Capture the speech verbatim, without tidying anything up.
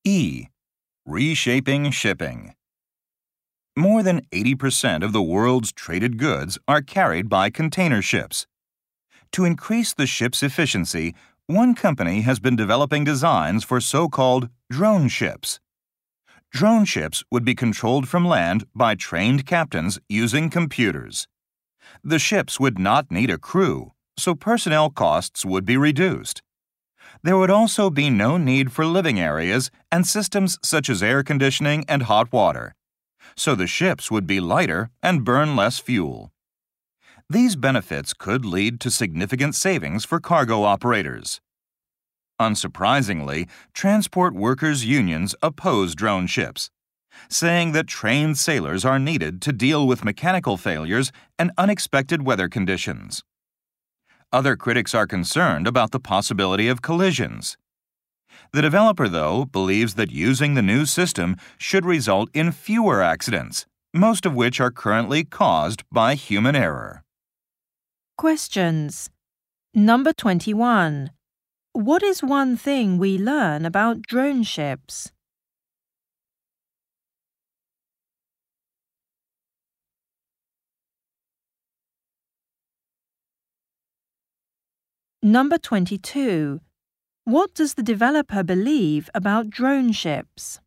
E. Reshaping shipping. More than eighty percent of the world's traded goods are carried by container ships. To increase the ship's efficiency, one company has been developing designs for so-called drone ships. Drone ships would be controlled from land by trained captains using computers. The ships would not need a crew, so personnel costs would be reduced. There would also be no need for living areas and systems such as air conditioning and hot water, so the ships would be lighter and burn less fuel. These benefits could lead to significant savings for cargo operators. Unsurprisingly, transport workers' unions oppose drone ships, saying that trained sailors are needed to deal with mechanical failures and unexpected weather conditions. Other critics are concerned about the possibility of collisions. The developer, though, believes that using the new system should result in fewer accidents, most of which are currently caused by human error. Questions. Number twenty-one. What is one thing we learn about drone ships? Number twenty-two. What does the developer believe about drone ships?